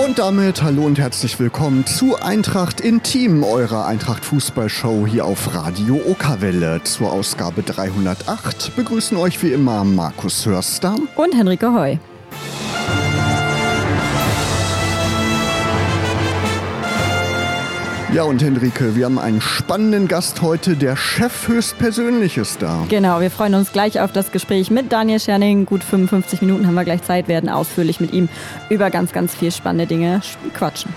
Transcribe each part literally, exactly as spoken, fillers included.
Und damit hallo und herzlich willkommen zu Eintracht Intim, eurer Eintracht-Fußball-Show hier auf Radio Okerwelle. Zur Ausgabe dreihundertacht begrüßen euch wie immer Markus Hörster und Henrike Heu. Ja, und Henrike, wir haben einen spannenden Gast heute, der Chef höchstpersönlich ist da. Genau, wir freuen uns gleich auf das Gespräch mit Daniel Scherning. Gut fünfundfünfzig Minuten haben wir gleich Zeit, werden ausführlich mit ihm über ganz, ganz viel spannende Dinge quatschen.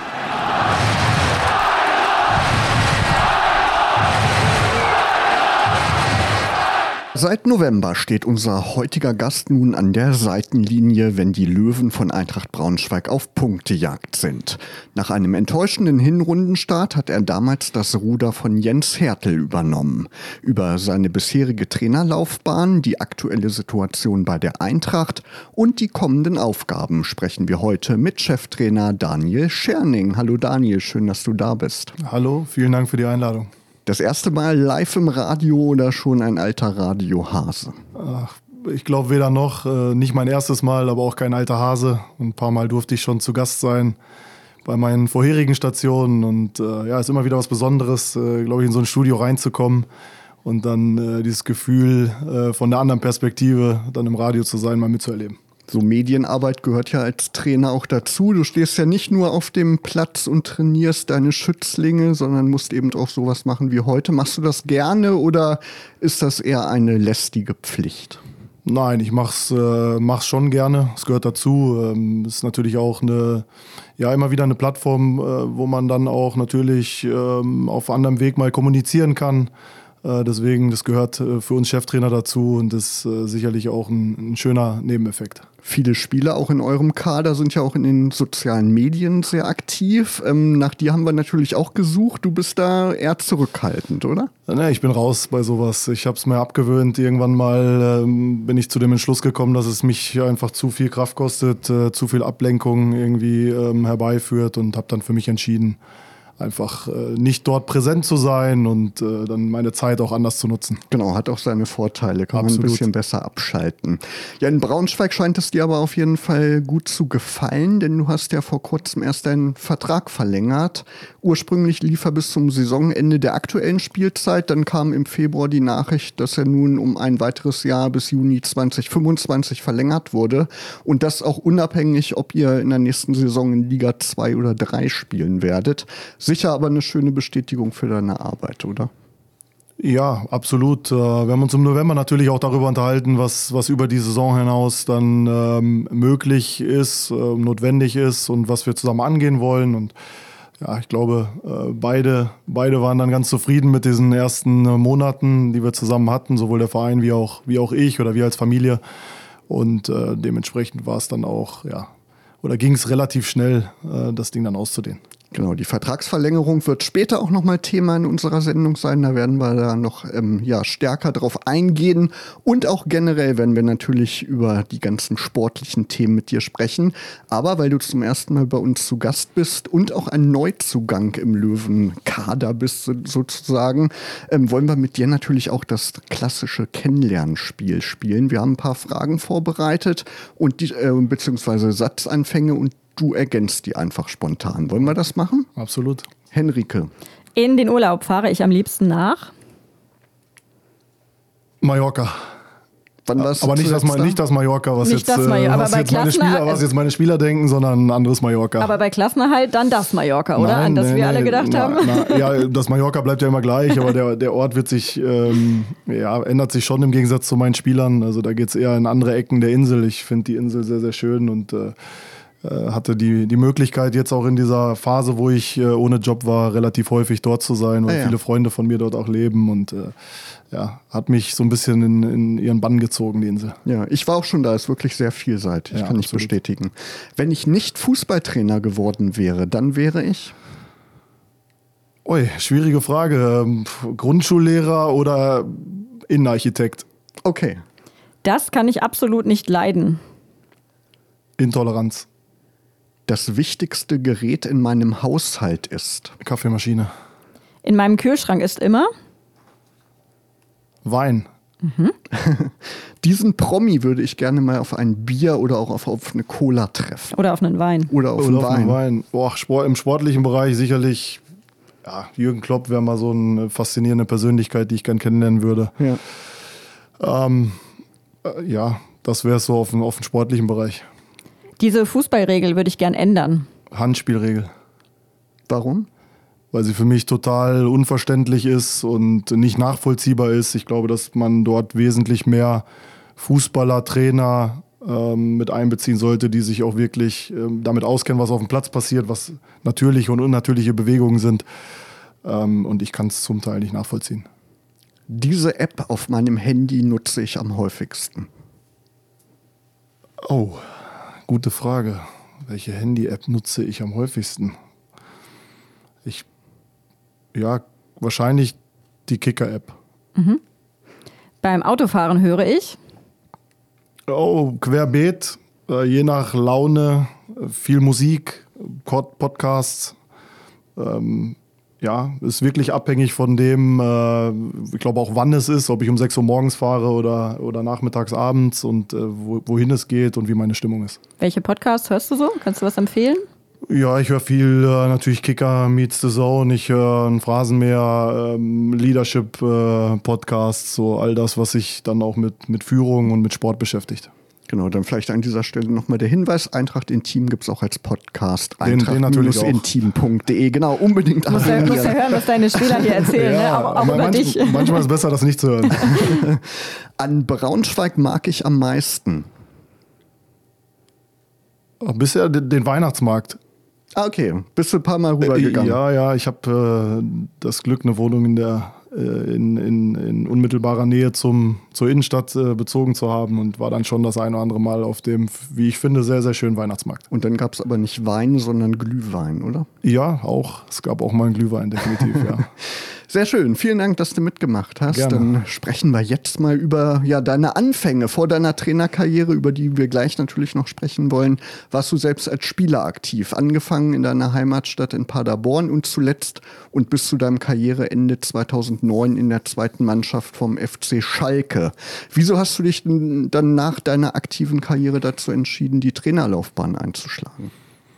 Seit November steht unser heutiger Gast nun an der Seitenlinie, wenn die Löwen von Eintracht Braunschweig auf Punktejagd sind. Nach einem enttäuschenden Hinrundenstart hat er damals das Ruder von Jens Hertel übernommen. Über seine bisherige Trainerlaufbahn, die aktuelle Situation bei der Eintracht und die kommenden Aufgaben sprechen wir heute mit Cheftrainer Daniel Scherning. Hallo Daniel, schön, dass du da bist. Hallo, vielen Dank für die Einladung. Das erste Mal live im Radio oder schon ein alter Radiohase? Ach, ich glaube weder noch, äh, nicht mein erstes Mal, aber auch kein alter Hase. Ein paar Mal durfte ich schon zu Gast sein bei meinen vorherigen Stationen und äh, ja, ist immer wieder was Besonderes, äh, glaube ich, in so ein Studio reinzukommen und dann äh, dieses Gefühl äh, von der anderen Perspektive dann im Radio zu sein, mal mitzuerleben. So Medienarbeit gehört ja als Trainer auch dazu. Du stehst ja nicht nur auf dem Platz und trainierst deine Schützlinge, sondern musst eben auch sowas machen wie heute. Machst du das gerne oder ist das eher eine lästige Pflicht? Nein, ich mach's, äh, mach's schon gerne. Es gehört dazu. Ähm, ist natürlich auch eine, ja, immer wieder eine Plattform, äh, wo man dann auch natürlich ähm, auf anderem Weg mal kommunizieren kann. Äh, deswegen, das gehört äh, für uns Cheftrainer dazu und ist äh, sicherlich auch ein, ein schöner Nebeneffekt. Viele Spieler auch in eurem Kader sind ja auch in den sozialen Medien sehr aktiv. Ähm, nach dir haben wir natürlich auch gesucht. Du bist da eher zurückhaltend, oder? Nee, ich bin raus bei sowas. Ich habe es mir abgewöhnt. Irgendwann mal ähm, bin ich zu dem Entschluss gekommen, dass es mich einfach zu viel Kraft kostet, äh, zu viel Ablenkung irgendwie ähm, herbeiführt und habe dann für mich entschieden, einfach äh, nicht dort präsent zu sein und äh, dann meine Zeit auch anders zu nutzen. Genau, hat auch seine Vorteile, kann Absolut. Man ein bisschen besser abschalten. Ja, in Braunschweig scheint es dir aber auf jeden Fall gut zu gefallen, denn du hast ja vor kurzem erst deinen Vertrag verlängert. Ursprünglich lief er bis zum Saisonende der aktuellen Spielzeit, dann kam im Februar die Nachricht, dass er nun um ein weiteres Jahr bis Juni zwanzig fünfundzwanzig verlängert wurde und das auch unabhängig, ob ihr in der nächsten Saison in Liga zwei oder drei spielen werdet. Sicher aber eine schöne Bestätigung für deine Arbeit, oder? Ja, absolut. Wir haben uns im November natürlich auch darüber unterhalten, was, was über die Saison hinaus dann ähm, möglich ist, äh, notwendig ist und was wir zusammen angehen wollen. Und ja, ich glaube, äh, beide, beide waren dann ganz zufrieden mit diesen ersten äh, Monaten, die wir zusammen hatten, sowohl der Verein wie auch, wie auch ich oder wir als Familie. Und äh, dementsprechend war es dann auch, ja, oder ging es relativ schnell, äh, das Ding dann auszudehnen. Genau, die Vertragsverlängerung wird später auch nochmal Thema in unserer Sendung sein. Da werden wir da noch ähm, ja, stärker drauf eingehen. Und auch generell werden wir natürlich über die ganzen sportlichen Themen mit dir sprechen. Aber weil du zum ersten Mal bei uns zu Gast bist und auch ein Neuzugang im Löwenkader bist sozusagen, ähm, wollen wir mit dir natürlich auch das klassische Kennenlernspiel spielen. Wir haben ein paar Fragen vorbereitet und die, äh, beziehungsweise Satzanfänge und du ergänzt die einfach spontan. Wollen wir das machen? Absolut. Henrike. In den Urlaub fahre ich am liebsten nach Mallorca. Wann warst aber du nicht das, da? nicht das Mallorca, was, Nicht jetzt, das Mallorca, äh, aber was, bei jetzt meine Klassener- Spieler, was jetzt meine Spieler denken, sondern ein anderes Mallorca. Aber bei Klassenerhalt dann das Mallorca, oder? Nein, An das nee, wir nee, alle gedacht na, haben. Na, ja, das Mallorca bleibt ja immer gleich, aber der, der Ort wird sich, ähm, ja, ändert sich schon im Gegensatz zu meinen Spielern. Also da geht es eher in andere Ecken der Insel. Ich finde die Insel sehr, sehr schön und äh, hatte die, die Möglichkeit jetzt auch in dieser Phase, wo ich äh, ohne Job war, relativ häufig dort zu sein, weil ah, ja. viele Freunde von mir dort auch leben und äh, ja, hat mich so ein bisschen in, in ihren Bann gezogen, die Insel. Ja, ich war auch schon da, ist wirklich sehr vielseitig, Ja, kann ich absolut. bestätigen. Wenn ich nicht Fußballtrainer geworden wäre, dann wäre ich? Ui, schwierige Frage. Ähm, Grundschullehrer oder Innenarchitekt? Okay. Das kann ich absolut nicht leiden. Intoleranz. Das wichtigste Gerät in meinem Haushalt ist? Kaffeemaschine. In meinem Kühlschrank ist immer Wein. Mhm. Diesen Promi würde ich gerne mal auf ein Bier oder auch auf, auf eine Cola treffen. Oder auf einen Wein. Oder auf, Oder einen, auf Wein. einen Wein. Boah, Sport, im sportlichen Bereich sicherlich, ja, Jürgen Klopp wäre mal so eine faszinierende Persönlichkeit, die ich gern kennenlernen würde. Ja. Ähm, äh, ja, das wäre so auf, auf den sportlichen Bereich. Diese Fußballregel würde ich gern ändern. Handspielregel. Warum? Weil sie für mich total unverständlich ist und nicht nachvollziehbar ist. Ich glaube, dass man dort wesentlich mehr Fußballer, Trainer ähm, mit einbeziehen sollte, die sich auch wirklich ähm, damit auskennen, was auf dem Platz passiert, was natürliche und unnatürliche Bewegungen sind. Ähm, und ich kann es zum Teil nicht nachvollziehen. Diese App auf meinem Handy nutze ich am häufigsten. Oh, gute Frage. Welche Handy-App nutze ich am häufigsten? Ich, ja, wahrscheinlich die Kicker-App. Mhm. Beim Autofahren höre ich. Oh, querbeet, äh, je nach Laune, äh, viel Musik, Pod- Podcasts. Ähm, ja, ist wirklich abhängig von dem, äh, ich glaube auch wann es ist, ob ich um sechs Uhr morgens fahre oder, oder nachmittags, abends und äh, wo, wohin es geht und wie meine Stimmung ist. Welche Podcasts hörst du so? Kannst du was empfehlen? Ja, ich höre viel äh, natürlich Kicker meets the Zone, ich höre ein Phrasenmäher, ähm, Leadership äh, Podcasts, so all das, was sich dann auch mit, mit Führung und mit Sport beschäftigt. Genau, dann vielleicht an dieser Stelle nochmal der Hinweis, Eintracht Intim gibt es auch als Podcast. Den- den natürlich auch. Eintracht intim punkt de, genau, unbedingt Muss ja, muss ja hören, was deine Spieler hier erzählen, ne? auch, auch über manch, dich. manchmal ist es besser, das nicht zu hören. An Braunschweig mag ich am meisten. Bisher den, den Weihnachtsmarkt. Ah, okay. Bist du ein paar Mal rübergegangen? Ja, ja, ich habe äh, das Glück, eine Wohnung in der äh, in, in, in unmittelbarer Nähe zum, zur Innenstadt äh, bezogen zu haben und war dann schon das ein oder andere Mal auf dem, wie ich finde, sehr, sehr schönen Weihnachtsmarkt. Und dann gab es aber nicht Wein, sondern Glühwein, oder? Ja, auch. Es gab auch mal einen Glühwein, definitiv, ja. Sehr schön. Vielen Dank, dass du mitgemacht hast. Gerne. Dann sprechen wir jetzt mal über ja, deine Anfänge vor deiner Trainerkarriere, über die wir gleich natürlich noch sprechen wollen. Warst du selbst als Spieler aktiv, angefangen in deiner Heimatstadt in Paderborn und zuletzt und bis zu deinem Karriereende zweitausendneun in der zweiten Mannschaft vom F C Schalke. Wieso hast du dich denn dann nach deiner aktiven Karriere dazu entschieden, die Trainerlaufbahn einzuschlagen?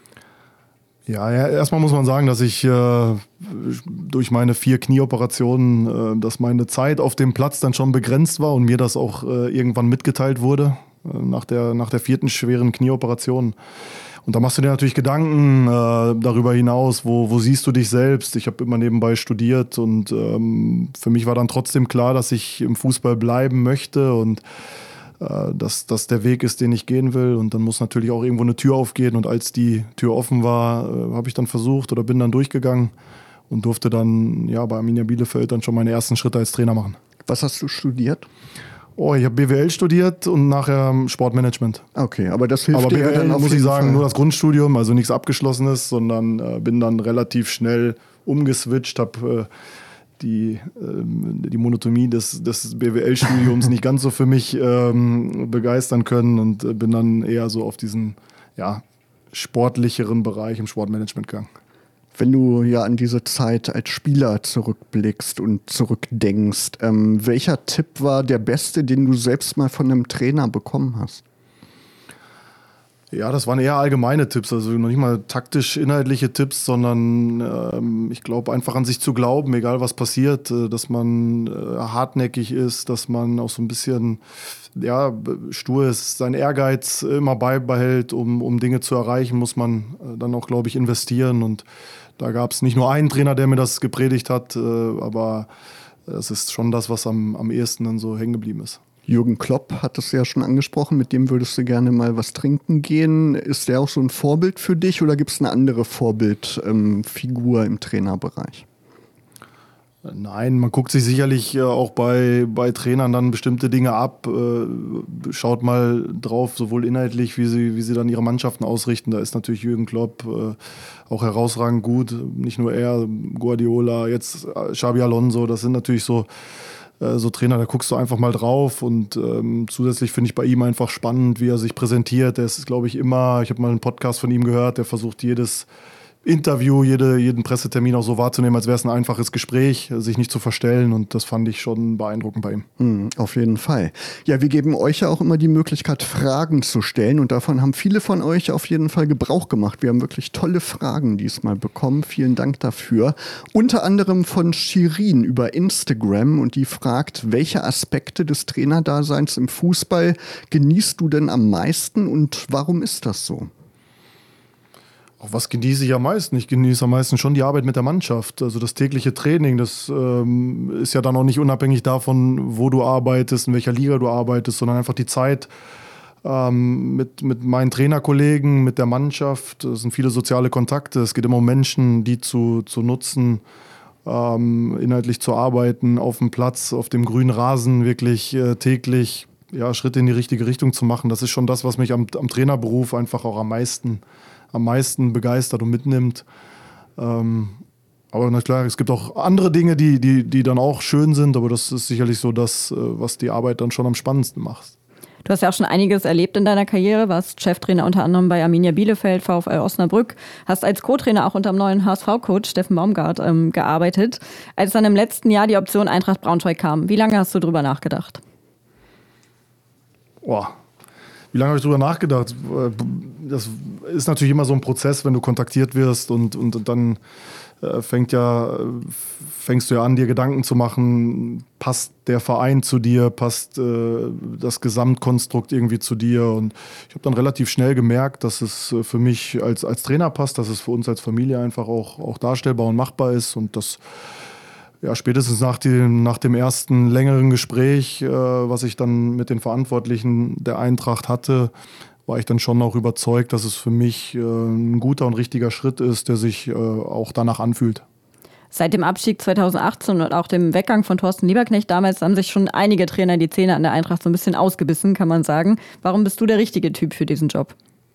Ja, ja, erstmal muss man sagen, dass ich äh, durch meine vier Knieoperationen, äh, dass meine Zeit auf dem Platz dann schon begrenzt war und mir das auch äh, irgendwann mitgeteilt wurde, äh, nach der, nach der vierten schweren Knieoperation. Und da machst du dir natürlich Gedanken äh, darüber hinaus, wo, wo siehst du dich selbst? Ich habe immer nebenbei studiert und ähm, für mich war dann trotzdem klar, dass ich im Fußball bleiben möchte und dass das der Weg ist, den ich gehen will. Und dann muss natürlich auch irgendwo eine Tür aufgehen. Und als die Tür offen war, habe ich dann versucht oder bin dann durchgegangen und durfte dann ja bei Arminia Bielefeld dann schon meine ersten Schritte als Trainer machen. Was hast du studiert? Oh, ich habe B W L studiert und nachher Sportmanagement. Okay, aber das hilft Aber dir B W L, ja dann auf muss ich jeden sagen, Fall. nur das Grundstudium, also nichts Abgeschlossenes, sondern äh, bin dann relativ schnell umgeswitcht, habe äh, die, ähm, die Monotonie des, des B W L-Studiums nicht ganz so für mich ähm, begeistern können und äh, bin dann eher so auf diesen ja, sportlicheren Bereich im Sportmanagement gegangen. Wenn du ja an diese Zeit als Spieler zurückblickst und zurückdenkst, ähm, welcher Tipp war der beste, den du selbst mal von einem Trainer bekommen hast? Ja, das waren eher allgemeine Tipps, also noch nicht mal taktisch-inhaltliche Tipps, sondern ähm, ich glaube einfach an sich zu glauben, egal was passiert, äh, dass man äh, hartnäckig ist, dass man auch so ein bisschen ja, stur ist, seinen Ehrgeiz immer beibehält, um, um Dinge zu erreichen, muss man äh, dann auch, glaube ich, investieren. Und da gab es nicht nur einen Trainer, der mir das gepredigt hat, äh, aber das ist schon das, was am, am ehesten dann so hängen geblieben ist. Jürgen Klopp hat es ja schon angesprochen, mit dem würdest du gerne mal was trinken gehen. Ist der auch so ein Vorbild für dich oder gibt es eine andere Vorbildfigur ähm, im Trainerbereich? Nein, man guckt sich sicherlich äh, auch bei, bei Trainern dann bestimmte Dinge ab, äh, schaut mal drauf, sowohl inhaltlich, wie sie, wie sie dann ihre Mannschaften ausrichten. Da ist natürlich Jürgen Klopp äh, auch herausragend gut. Nicht nur er, Guardiola, jetzt äh, Xabi Alonso, das sind natürlich so so Trainer, da guckst du einfach mal drauf und ähm, zusätzlich finde ich bei ihm einfach spannend, wie er sich präsentiert. Er ist, glaube ich, immer, ich habe mal einen Podcast von ihm gehört, der versucht jedes Interview, jede, jeden Pressetermin auch so wahrzunehmen, als wäre es ein einfaches Gespräch, sich nicht zu verstellen. Und das fand ich schon beeindruckend bei ihm. Mhm, auf jeden Fall. Ja, wir geben euch ja auch immer die Möglichkeit, Fragen zu stellen. Und davon haben viele von euch auf jeden Fall Gebrauch gemacht. Wir haben wirklich tolle Fragen diesmal bekommen. Vielen Dank dafür. Unter anderem von Shirin über Instagram. Und die fragt, welche Aspekte des Trainerdaseins im Fußball genießt du denn am meisten und warum ist das so? Auch was genieße ich am meisten? Ich genieße am meisten schon die Arbeit mit der Mannschaft. Also das tägliche Training, das ähm, ist ja dann auch nicht unabhängig davon, wo du arbeitest, in welcher Liga du arbeitest, sondern einfach die Zeit ähm, mit, mit meinen Trainerkollegen, mit der Mannschaft. Es sind viele soziale Kontakte. Es geht immer um Menschen, die zu, zu nutzen, ähm, inhaltlich zu arbeiten, auf dem Platz, auf dem grünen Rasen wirklich äh, täglich ja, Schritte in die richtige Richtung zu machen. Das ist schon das, was mich am, am Trainerberuf einfach auch am meisten am meisten begeistert und mitnimmt. Ähm, aber na klar, es gibt auch andere Dinge, die, die, die dann auch schön sind, aber das ist sicherlich so das, was die Arbeit dann schon am spannendsten macht. Du hast ja auch schon einiges erlebt in deiner Karriere, warst Cheftrainer unter anderem bei Arminia Bielefeld, VfL Osnabrück, hast als Co-Trainer auch unter dem neuen H S V-Coach Steffen Baumgart ähm, gearbeitet. Als dann im letzten Jahr die Option Eintracht Braunschweig kam, wie lange hast du drüber nachgedacht? Boah. Wie lange habe ich drüber nachgedacht? Das ist natürlich immer so ein Prozess, wenn du kontaktiert wirst und, und, und dann äh, fängt ja, fängst du ja an, dir Gedanken zu machen, passt der Verein zu dir, passt äh, das Gesamtkonstrukt irgendwie zu dir und ich habe dann relativ schnell gemerkt, dass es für mich als, als Trainer passt, dass es für uns als Familie einfach auch, auch darstellbar und machbar ist und das Ja, spätestens nach dem, nach dem ersten längeren Gespräch, äh, was ich dann mit den Verantwortlichen der Eintracht hatte, war ich dann schon auch überzeugt, dass es für mich äh, ein guter und richtiger Schritt ist, der sich äh, auch danach anfühlt. Seit dem Abstieg zweitausendachtzehn und auch dem Weggang von Thorsten Lieberknecht damals haben sich schon einige Trainer die Zähne an der Eintracht so ein bisschen ausgebissen, kann man sagen. Warum bist du der richtige Typ für diesen Job?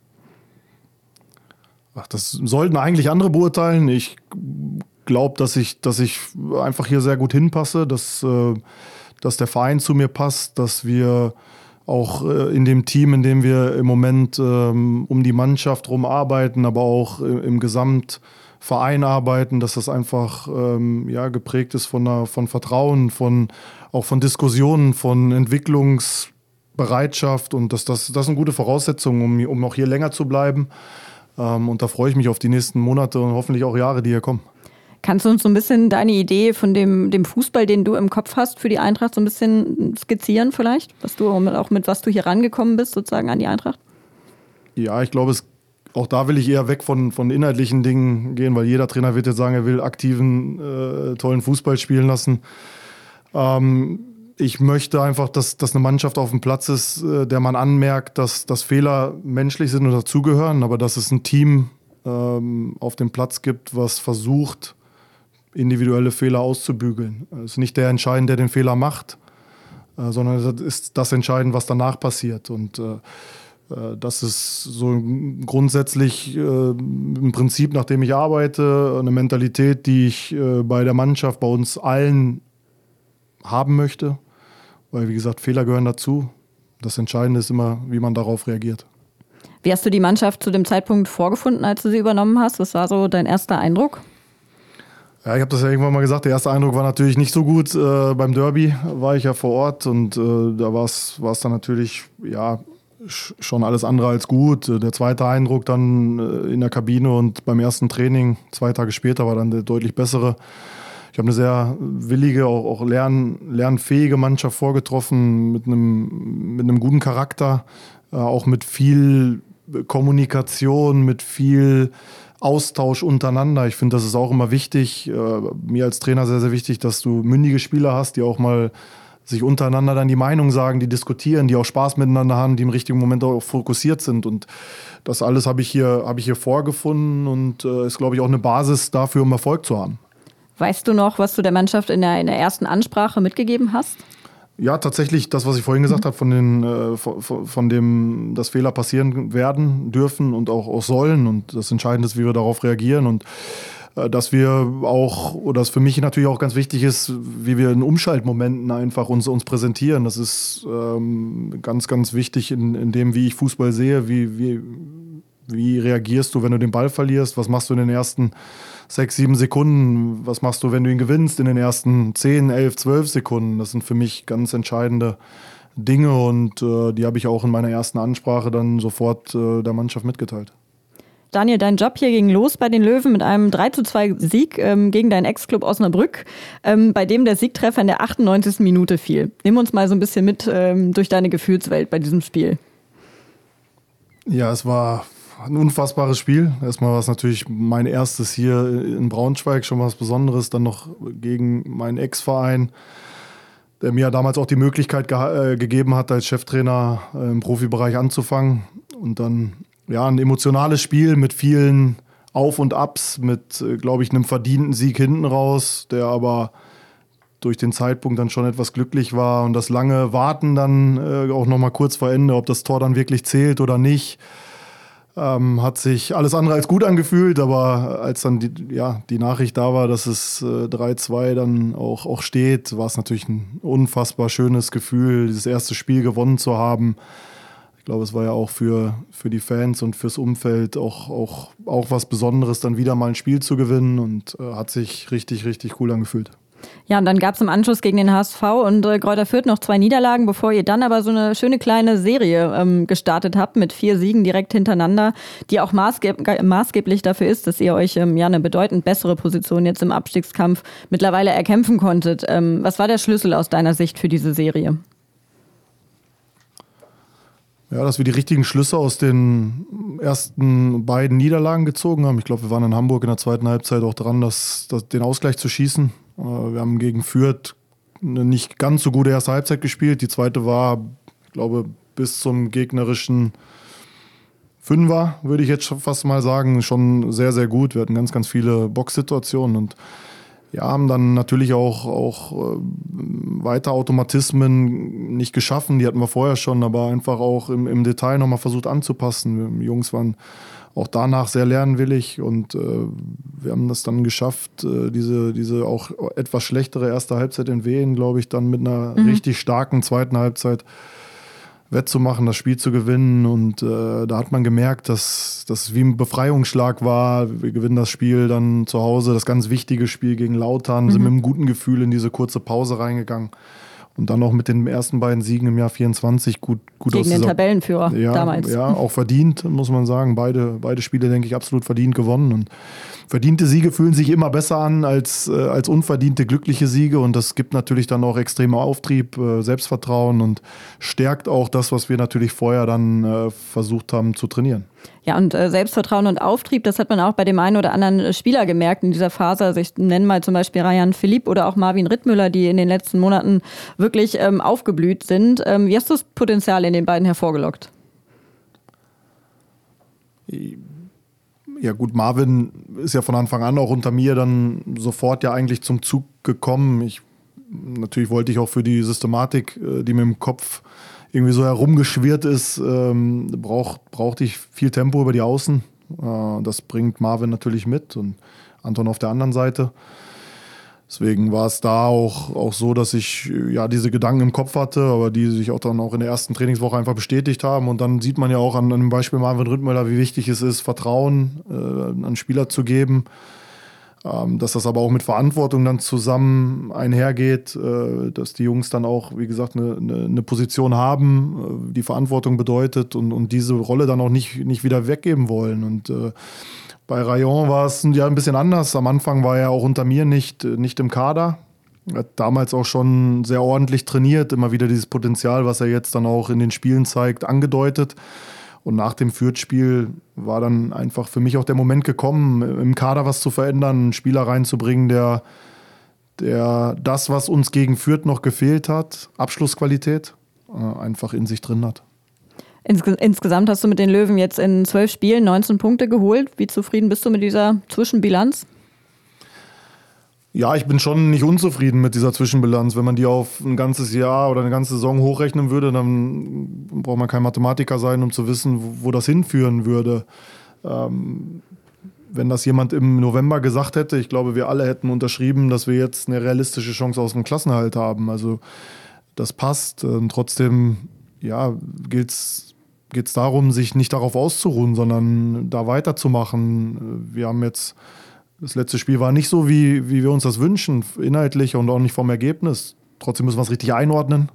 Ach, das sollten eigentlich andere beurteilen. Ich glaube, dass ich, dass ich einfach hier sehr gut hinpasse, dass, äh, dass der Verein zu mir passt, dass wir auch äh, in dem Team, in dem wir im Moment ähm, um die Mannschaft rum arbeiten, aber auch im, im Gesamtverein arbeiten, dass das einfach ähm, ja, geprägt ist von, einer, von Vertrauen, von, auch von Diskussionen, von Entwicklungsbereitschaft und dass das, das sind gute Voraussetzungen, um, um auch hier länger zu bleiben. Ähm, und da freue ich mich auf die nächsten Monate und hoffentlich auch Jahre, die hier kommen. Kannst du uns so ein bisschen deine Idee von dem, dem Fußball, den du im Kopf hast, für die Eintracht so ein bisschen skizzieren vielleicht? Was du auch mit was du hier rangekommen bist, sozusagen an die Eintracht? Ja, ich glaube, es, auch da will ich eher weg von, von inhaltlichen Dingen gehen, weil jeder Trainer wird jetzt sagen, er will aktiven, äh, tollen Fußball spielen lassen. Ähm, ich möchte einfach, dass, dass eine Mannschaft auf dem Platz ist, äh, der man anmerkt, dass, dass Fehler menschlich sind und dazugehören, aber dass es ein Team ähm, auf dem Platz gibt, was versucht, individuelle Fehler auszubügeln. Es ist nicht der entscheidend, der den Fehler macht, äh, sondern es ist das entscheidend, was danach passiert. Und äh, äh, das ist so grundsätzlich äh, ein Prinzip, nach dem ich arbeite, eine Mentalität, die ich äh, bei der Mannschaft, bei uns allen haben möchte. Weil, wie gesagt, Fehler gehören dazu. Das Entscheidende ist immer, wie man darauf reagiert. Wie hast du die Mannschaft zu dem Zeitpunkt vorgefunden, als du sie übernommen hast? Was war so dein erster Eindruck? Ja, ich habe das ja irgendwann mal gesagt, der erste Eindruck war natürlich nicht so gut. Äh, beim Derby war ich ja vor Ort und äh, da war es dann natürlich ja, sch- schon alles andere als gut. Der zweite Eindruck dann äh, in der Kabine und beim ersten Training, zwei Tage später, war dann der deutlich bessere. Ich habe eine sehr willige, auch, auch lern, lernfähige Mannschaft vorgetroffen, mit einem, mit einem guten Charakter, äh, auch mit viel Kommunikation, mit viel Austausch untereinander. Ich finde, das ist auch immer wichtig. Äh, mir als Trainer sehr, sehr wichtig, dass du mündige Spieler hast, die auch mal sich untereinander dann die Meinung sagen, die diskutieren, die auch Spaß miteinander haben, die im richtigen Moment auch fokussiert sind. Und das alles habe ich hier, habe ich hier vorgefunden und äh, ist, glaube ich, auch eine Basis dafür, um Erfolg zu haben. Weißt du noch, was du der Mannschaft in der, in der ersten Ansprache mitgegeben hast? Ja, tatsächlich das, was ich vorhin gesagt mhm. habe, von, den, äh, von, von dem, dass Fehler passieren werden dürfen und auch, auch sollen. Und das Entscheidende ist, wie wir darauf reagieren. Und äh, dass wir auch, oder das für mich natürlich auch ganz wichtig ist, wie wir in Umschaltmomenten einfach uns, uns präsentieren. Das ist ähm, ganz, ganz wichtig in, in dem, wie ich Fußball sehe, wie, wie, Wie reagierst du, wenn du den Ball verlierst? Was machst du in den ersten sechs, sieben Sekunden? Was machst du, wenn du ihn gewinnst in den ersten zehn, elf, zwölf Sekunden? Das sind für mich ganz entscheidende Dinge und äh, die habe ich auch in meiner ersten Ansprache dann sofort äh, der Mannschaft mitgeteilt. Daniel, dein Job hier ging los bei den Löwen mit einem drei zu zwei Sieg ähm, gegen deinen Ex-Club Osnabrück, ähm, bei dem der Siegtreffer in der achtundneunzigsten Minute fiel. Nimm uns mal so ein bisschen mit ähm, durch deine Gefühlswelt bei diesem Spiel. Ja, es war ein unfassbares Spiel. Erstmal war es natürlich mein erstes hier in Braunschweig, schon was Besonderes. Dann noch gegen meinen Ex-Verein, der mir damals auch die Möglichkeit ge- äh, gegeben hat, als Cheftrainer äh, im Profibereich anzufangen. Und dann ja, ein emotionales Spiel mit vielen Auf- und Abs, mit, äh, glaube ich, einem verdienten Sieg hinten raus, der aber durch den Zeitpunkt dann schon etwas glücklich war. Und das lange Warten dann äh, auch noch mal kurz vor Ende, ob das Tor dann wirklich zählt oder nicht, ähm, hat sich alles andere als gut angefühlt. Aber als dann die, ja, die Nachricht da war, dass es äh, drei zwei dann auch, auch steht, war es natürlich ein unfassbar schönes Gefühl, dieses erste Spiel gewonnen zu haben. Ich glaube, es war ja auch für, für die Fans und fürs Umfeld auch, auch, auch was Besonderes, dann wieder mal ein Spiel zu gewinnen und äh, hat sich richtig, richtig cool angefühlt. Ja, und dann gab es im Anschluss gegen den H S V und äh, Greuther Fürth noch zwei Niederlagen, bevor ihr dann aber so eine schöne kleine Serie ähm, gestartet habt mit vier Siegen direkt hintereinander, die auch maßgeb- maßgeblich dafür ist, dass ihr euch ähm, ja eine bedeutend bessere Position jetzt im Abstiegskampf mittlerweile erkämpfen konntet. Ähm, was war der Schlüssel aus deiner Sicht für diese Serie? Ja, dass wir die richtigen Schlüsse aus den ersten beiden Niederlagen gezogen haben. Ich glaube, wir waren in Hamburg in der zweiten Halbzeit auch dran, das, das, den Ausgleich zu schießen. Wir haben gegen Fürth eine nicht ganz so gute erste Halbzeit gespielt. Die zweite war, ich glaube, bis zum gegnerischen Fünfer, würde ich jetzt fast mal sagen, schon sehr, sehr gut. Wir hatten ganz, ganz viele Boxsituationen und ja, haben dann natürlich auch, auch äh, weiter Automatismen nicht geschaffen. Die hatten wir vorher schon, aber einfach auch im, im Detail nochmal versucht anzupassen. Die Jungs waren auch danach sehr lernwillig und äh, wir haben das dann geschafft, äh, diese, diese auch etwas schlechtere erste Halbzeit in Wehen, glaube ich, dann mit einer mhm. richtig starken zweiten Halbzeit wettzumachen, das Spiel zu gewinnen. Und äh, da hat man gemerkt, dass das wie ein Befreiungsschlag war. Wir gewinnen das Spiel dann zu Hause, das ganz wichtige Spiel gegen Lautern, mhm. sind mit einem guten Gefühl in diese kurze Pause reingegangen. Und dann auch mit den ersten beiden Siegen im Jahr vierundzwanzig gut, gut gegen aus den dieser, Tabellenführer ja, damals. Ja, auch verdient, muss man sagen. Beide, beide Spiele, denke ich, absolut verdient gewonnen. Und verdiente Siege fühlen sich immer besser an als, äh, als unverdiente, glückliche Siege. Und das gibt natürlich dann auch extremer Auftrieb, äh, Selbstvertrauen und stärkt auch das, was wir natürlich vorher dann äh, versucht haben zu trainieren. Ja, und äh, Selbstvertrauen und Auftrieb, das hat man auch bei dem einen oder anderen Spieler gemerkt in dieser Phase. Also ich nenne mal zum Beispiel Rayan Philipp oder auch Marvin Rittmüller, die in den letzten Monaten wirklich ähm, aufgeblüht sind. Ähm, wie hast du das Potenzial in den beiden hervorgelockt? Ja gut, Marvin ist ja von Anfang an auch unter mir dann sofort ja eigentlich zum Zug gekommen. Ich, natürlich wollte ich auch für die Systematik, die mir im Kopf irgendwie so herumgeschwirrt ist, ähm, braucht, brauchte ich viel Tempo über die Außen. Äh, das bringt Marvin natürlich mit und Anton auf der anderen Seite. Deswegen war es da auch, auch so, dass ich ja diese Gedanken im Kopf hatte, aber die sich auch dann auch in der ersten Trainingswoche einfach bestätigt haben. Und dann sieht man ja auch an, an dem Beispiel Marvin Rittmüller, wie wichtig es ist, Vertrauen äh, an Spieler zu geben. Ähm, dass das aber auch mit Verantwortung dann zusammen einhergeht, äh, dass die Jungs dann auch, wie gesagt, eine, eine, eine Position haben, äh, die Verantwortung bedeutet und, und diese Rolle dann auch nicht, nicht wieder weggeben wollen. Und äh, bei Rayon war es ja ein bisschen anders. Am Anfang war er auch unter mir nicht, nicht im Kader. Er hat damals auch schon sehr ordentlich trainiert, immer wieder dieses Potenzial, was er jetzt dann auch in den Spielen zeigt, angedeutet. Und nach dem Fürth-Spiel war dann einfach für mich auch der Moment gekommen, im Kader was zu verändern, einen Spieler reinzubringen, der, der das, was uns gegen Fürth noch gefehlt hat, Abschlussqualität, einfach in sich drin hat. Insge- insgesamt hast du mit den Löwen jetzt in zwölf Spielen neunzehn Punkte geholt. Wie zufrieden bist du mit dieser Zwischenbilanz? Ja, ich bin schon nicht unzufrieden mit dieser Zwischenbilanz. Wenn man die auf ein ganzes Jahr oder eine ganze Saison hochrechnen würde, dann braucht man kein Mathematiker sein, um zu wissen, wo, wo das hinführen würde. Ähm, wenn das jemand im November gesagt hätte, ich glaube, wir alle hätten unterschrieben, dass wir jetzt eine realistische Chance aus dem Klassenerhalt haben. Also das passt. Und trotzdem ja, gilt es geht es darum, sich nicht darauf auszuruhen, sondern da weiterzumachen. Wir haben jetzt, das letzte Spiel war nicht so, wie, wie wir uns das wünschen, inhaltlich und auch nicht vom Ergebnis. Trotzdem müssen wir es richtig einordnen.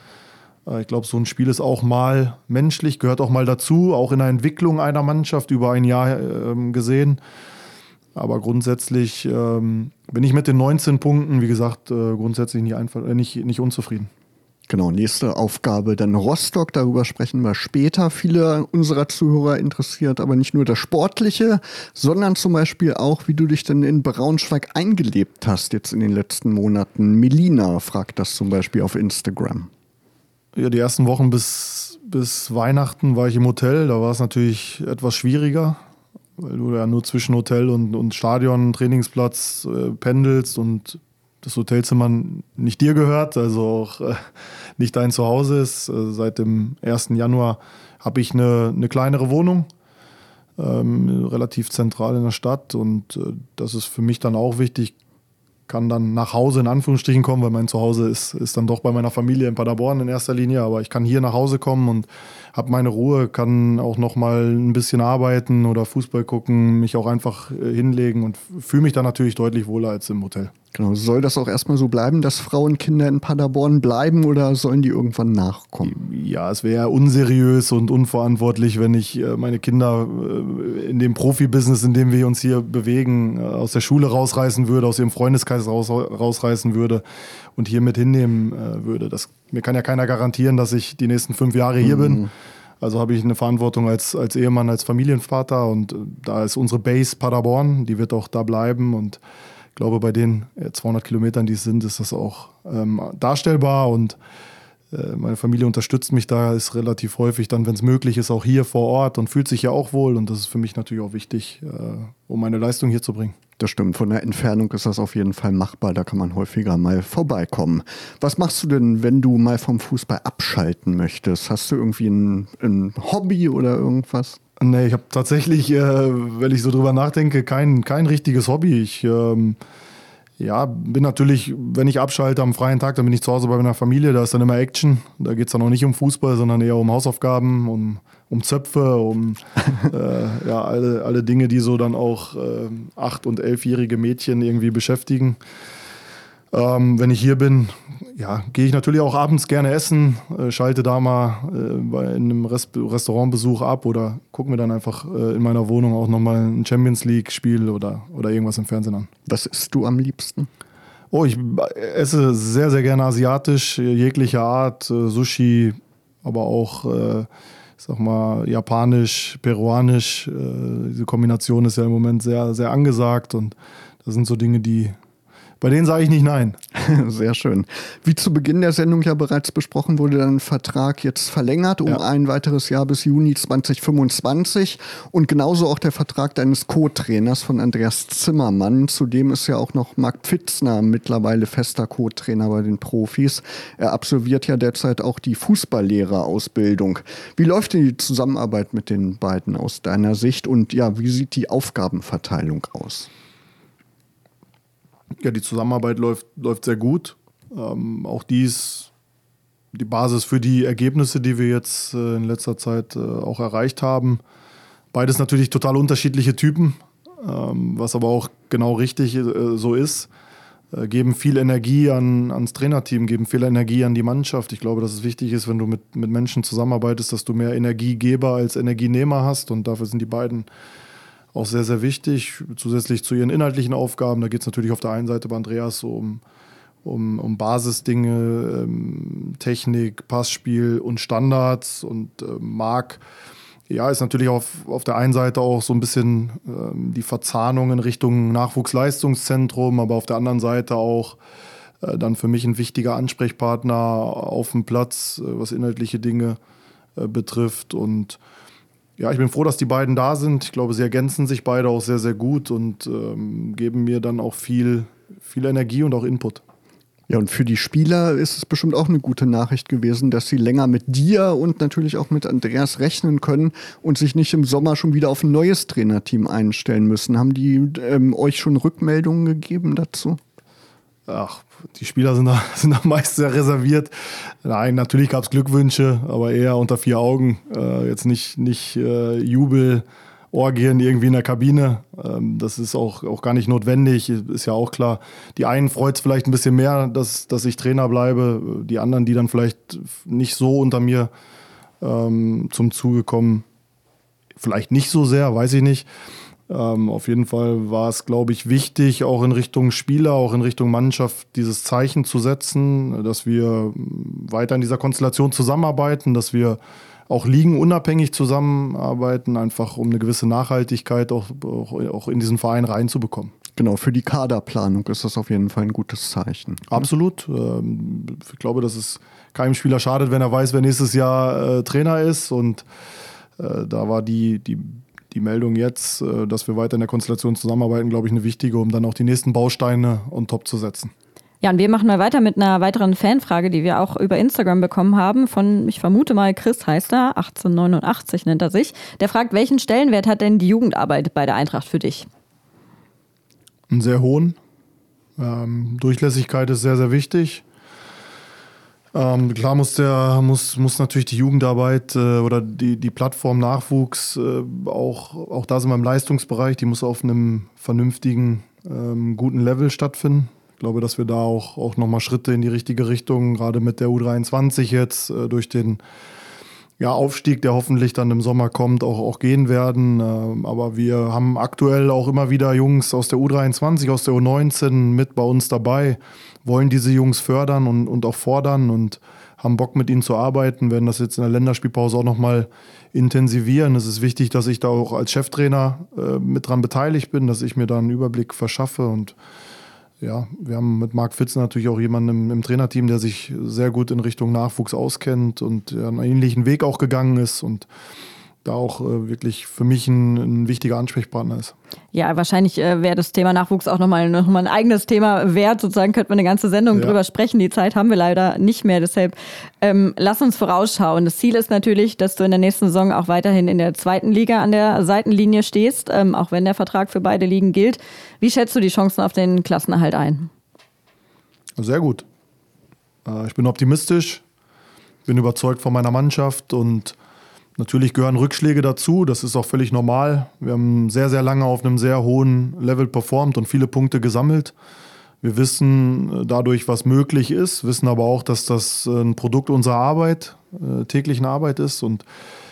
Ich glaube, so ein Spiel ist auch mal menschlich, gehört auch mal dazu, auch in der Entwicklung einer Mannschaft über ein Jahr ähm, gesehen. Aber grundsätzlich ähm, bin ich mit den neunzehn Punkten, wie gesagt, äh, grundsätzlich nicht, einfach, äh, nicht, nicht unzufrieden. Genau, nächste Aufgabe dann Rostock, darüber sprechen wir später. Viele unserer Zuhörer interessiert aber nicht nur das Sportliche, sondern zum Beispiel auch, wie du dich denn in Braunschweig eingelebt hast jetzt in den letzten Monaten. Melina fragt das zum Beispiel auf Instagram. Ja, die ersten Wochen bis, bis Weihnachten war ich im Hotel, da war es natürlich etwas schwieriger, weil du ja nur zwischen Hotel und, und Stadion, Trainingsplatz äh, pendelst und das Hotelzimmer nicht dir gehört, also auch äh, nicht dein Zuhause ist. Äh, seit dem ersten Januar habe ich eine, eine kleinere Wohnung, ähm, relativ zentral in der Stadt und äh, das ist für mich dann auch wichtig. Kann dann nach Hause in Anführungsstrichen kommen, weil mein Zuhause ist, ist dann doch bei meiner Familie in Paderborn in erster Linie, aber ich kann hier nach Hause kommen und habe meine Ruhe, kann auch noch mal ein bisschen arbeiten oder Fußball gucken, mich auch einfach hinlegen und fühle mich dann natürlich deutlich wohler als im Hotel. Genau, soll das auch erstmal so bleiben, dass Frauen und Kinder in Paderborn bleiben oder sollen die irgendwann nachkommen? Ja, es wäre unseriös und unverantwortlich, wenn ich meine Kinder in dem Profibusiness, in dem wir uns hier bewegen, aus der Schule rausreißen würde, aus ihrem Freundeskreis raus, rausreißen würde und hier mit hinnehmen würde. Das, mir kann ja keiner garantieren, dass ich die nächsten fünf Jahre hier mhm. bin. Also habe ich eine Verantwortung als, als Ehemann, als Familienvater und da ist unsere Base Paderborn, die wird auch da bleiben und ich glaube, bei den zweihundert Kilometern, die es sind, ist das auch ähm, darstellbar und äh, meine Familie unterstützt mich da, ist relativ häufig dann, wenn es möglich ist, auch hier vor Ort und fühlt sich ja auch wohl und das ist für mich natürlich auch wichtig, äh, um meine Leistung hier zu bringen. Das stimmt, von der Entfernung ist das auf jeden Fall machbar, da kann man häufiger mal vorbeikommen. Was machst du denn, wenn du mal vom Fußball abschalten möchtest? Hast du irgendwie ein, ein Hobby oder irgendwas? Nee, ich habe tatsächlich, äh, wenn ich so drüber nachdenke, kein, kein richtiges Hobby. Ich ähm, ja, bin natürlich, wenn ich abschalte am freien Tag, dann bin ich zu Hause bei meiner Familie, da ist dann immer Action. Da geht es dann auch nicht um Fußball, sondern eher um Hausaufgaben, um, um Zöpfe, um äh, ja, alle, alle Dinge, die so dann auch äh, acht- und elfjährige Mädchen irgendwie beschäftigen. Ähm, wenn ich hier bin, ja, gehe ich natürlich auch abends gerne essen, äh, schalte da mal äh, bei einem Rest- Restaurantbesuch ab oder gucke mir dann einfach äh, in meiner Wohnung auch nochmal ein Champions League-Spiel oder, oder irgendwas im Fernsehen an. Was isst du am liebsten? Oh, ich esse sehr, sehr gerne asiatisch, jeglicher Art, äh, Sushi, aber auch, äh, ich sag mal, japanisch, peruanisch. Äh, diese Kombination ist ja im Moment sehr, sehr angesagt und das sind so Dinge, die Bei denen sage ich nicht nein. Sehr schön. Wie zu Beginn der Sendung ja bereits besprochen, wurde dein Vertrag jetzt verlängert um ja. ein weiteres Jahr bis Juni zwanzig fünfundzwanzig und genauso auch der Vertrag deines Co-Trainers von Andreas Zimmermann. Zudem ist ja auch noch Marc Pfitzner mittlerweile fester Co-Trainer bei den Profis. Er absolviert ja derzeit auch die Fußballlehrerausbildung. Wie läuft denn die Zusammenarbeit mit den beiden aus deiner Sicht und ja, wie sieht die Aufgabenverteilung aus? Ja, die Zusammenarbeit läuft, läuft sehr gut. Ähm, auch dies die Basis für die Ergebnisse, die wir jetzt äh, in letzter Zeit äh, auch erreicht haben. Beides natürlich total unterschiedliche Typen, ähm, was aber auch genau richtig äh, so ist. Äh, geben viel Energie an, ans Trainerteam, geben viel Energie an die Mannschaft. Ich glaube, dass es wichtig ist, wenn du mit, mit Menschen zusammenarbeitest, dass du mehr Energiegeber als Energienehmer hast. Und dafür sind die beiden auch sehr, sehr wichtig, zusätzlich zu ihren inhaltlichen Aufgaben. Da geht es natürlich auf der einen Seite bei Andreas so um, um, um Basisdinge, ähm, Technik, Passspiel und Standards. Und äh, Marc, ja, ist natürlich auf, auf der einen Seite auch so ein bisschen ähm, die Verzahnung in Richtung Nachwuchsleistungszentrum, aber auf der anderen Seite auch äh, dann für mich ein wichtiger Ansprechpartner auf dem Platz, äh, was inhaltliche Dinge äh, betrifft. Und ja, ich bin froh, dass die beiden da sind. Ich glaube, sie ergänzen sich beide auch sehr, sehr gut und ähm, geben mir dann auch viel, viel Energie und auch Input. Ja, und für die Spieler ist es bestimmt auch eine gute Nachricht gewesen, dass sie länger mit dir und natürlich auch mit Andreas rechnen können und sich nicht im Sommer schon wieder auf ein neues Trainerteam einstellen müssen. Haben die ähm, euch schon Rückmeldungen gegeben dazu? Ach, die Spieler sind da, sind da meist sehr reserviert. Nein, natürlich gab es Glückwünsche, aber eher unter vier Augen. Äh, jetzt nicht, nicht äh, Jubelorgien irgendwie in der Kabine. Ähm, das ist auch, auch gar nicht notwendig, ist ja auch klar. Die einen freut es vielleicht ein bisschen mehr, dass, dass ich Trainer bleibe. Die anderen, die dann vielleicht nicht so unter mir ähm, zum Zuge kommen, vielleicht nicht so sehr, weiß ich nicht. Ähm, auf jeden Fall war es, glaube ich, wichtig, auch in Richtung Spieler, auch in Richtung Mannschaft dieses Zeichen zu setzen, dass wir weiter in dieser Konstellation zusammenarbeiten, dass wir auch ligenunabhängig zusammenarbeiten, einfach um eine gewisse Nachhaltigkeit auch, auch, auch in diesen Verein reinzubekommen. Genau, für die Kaderplanung ist das auf jeden Fall ein gutes Zeichen. Absolut. Ich glaube, dass es keinem Spieler schadet, wenn er weiß, wer nächstes Jahr äh, Trainer ist. Und äh, da war die, die Die Meldung jetzt, dass wir weiter in der Konstellation zusammenarbeiten, glaube ich, eine wichtige, um dann auch die nächsten Bausteine on top zu setzen. Ja, und wir machen mal weiter mit einer weiteren Fanfrage, die wir auch über Instagram bekommen haben, von, ich vermute mal, Chris heißt er, achtzehnhundertneunundachtzig nennt er sich. Der fragt, welchen Stellenwert hat denn die Jugendarbeit bei der Eintracht für dich? Einen sehr hohen. Ähm, Durchlässigkeit ist sehr, sehr wichtig. Ähm, klar muss, der, muss, muss natürlich die Jugendarbeit äh, oder die, die Plattform Nachwuchs äh, auch, auch da sind wir im Leistungsbereich, die muss auf einem vernünftigen, ähm, guten Level stattfinden. Ich glaube, dass wir da auch, auch nochmal Schritte in die richtige Richtung, gerade mit der U dreiundzwanzig jetzt äh, durch den ja, Aufstieg, der hoffentlich dann im Sommer kommt, auch, auch gehen werden. Ähm, aber wir haben aktuell auch immer wieder Jungs aus der U dreiundzwanzig, aus der U neunzehn mit bei uns dabei, wollen diese Jungs fördern und, und auch fordern und haben Bock, mit ihnen zu arbeiten, werden das jetzt in der Länderspielpause auch nochmal intensivieren. Es ist wichtig, dass ich da auch als Cheftrainer äh, mit dran beteiligt bin, dass ich mir da einen Überblick verschaffe. Und ja, wir haben mit Marc Fitz natürlich auch jemanden im, im Trainerteam, der sich sehr gut in Richtung Nachwuchs auskennt und einen ähnlichen Weg auch gegangen ist und da auch äh, wirklich für mich ein, ein wichtiger Ansprechpartner ist. Ja, wahrscheinlich äh, wäre das Thema Nachwuchs auch nochmal noch mal ein eigenes Thema wert. Sozusagen könnte man eine ganze Sendung ja. drüber sprechen. Die Zeit haben wir leider nicht mehr. Deshalb ähm, lass uns vorausschauen. Das Ziel ist natürlich, dass du in der nächsten Saison auch weiterhin in der zweiten Liga an der Seitenlinie stehst, ähm, auch wenn der Vertrag für beide Ligen gilt. Wie schätzt du die Chancen auf den Klassenerhalt ein? Sehr gut. Äh, ich bin optimistisch, bin überzeugt von meiner Mannschaft und natürlich gehören Rückschläge dazu, das ist auch völlig normal. Wir haben sehr, sehr lange auf einem sehr hohen Level performt und viele Punkte gesammelt. Wir wissen dadurch, was möglich ist, wissen aber auch, dass das ein Produkt unserer Arbeit, äh, täglichen Arbeit ist. Und